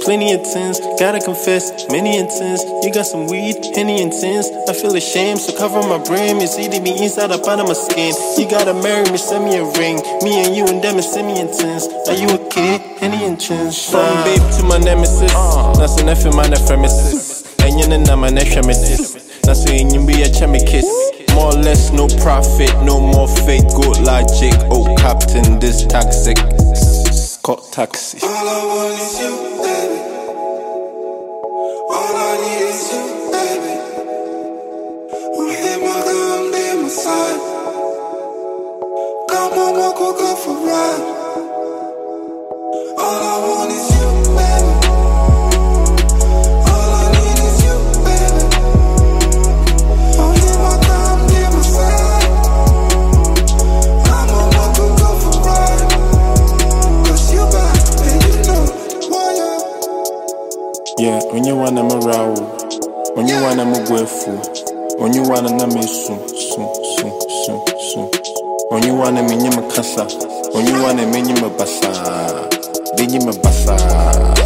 plenty of tins. Gotta confess, many intents. You got some weed, Henny and tins. I feel ashamed, so cover my brain. It's eating me inside up out of my skin. You gotta marry me, send me a ring. Me and you and them is semi intense. Are you a kid? Henny and tins. From babe to my nemesis. That's an F in my nephremesis. And you're not my nephremesis. That's when you be a chemicus. More or less, no profit, no more fake, good logic. Oh, captain, this toxic. Scott taxi. All I want is you, baby. All I need is you, baby. I'm here, my girl, I'm there, my side. Come on, we'll go for a ride. All I want is you, baby. All I need is you, baby. I'm here, my girl, I'm there, my side. Come on, we'll go for a ride. Cause you back, and you know why you. Yeah, when you wanna morale, when you wanna mugwefu, when you wanna namesu, when you wanna minyama kasa, when you wanna minyama basa, binyama basa.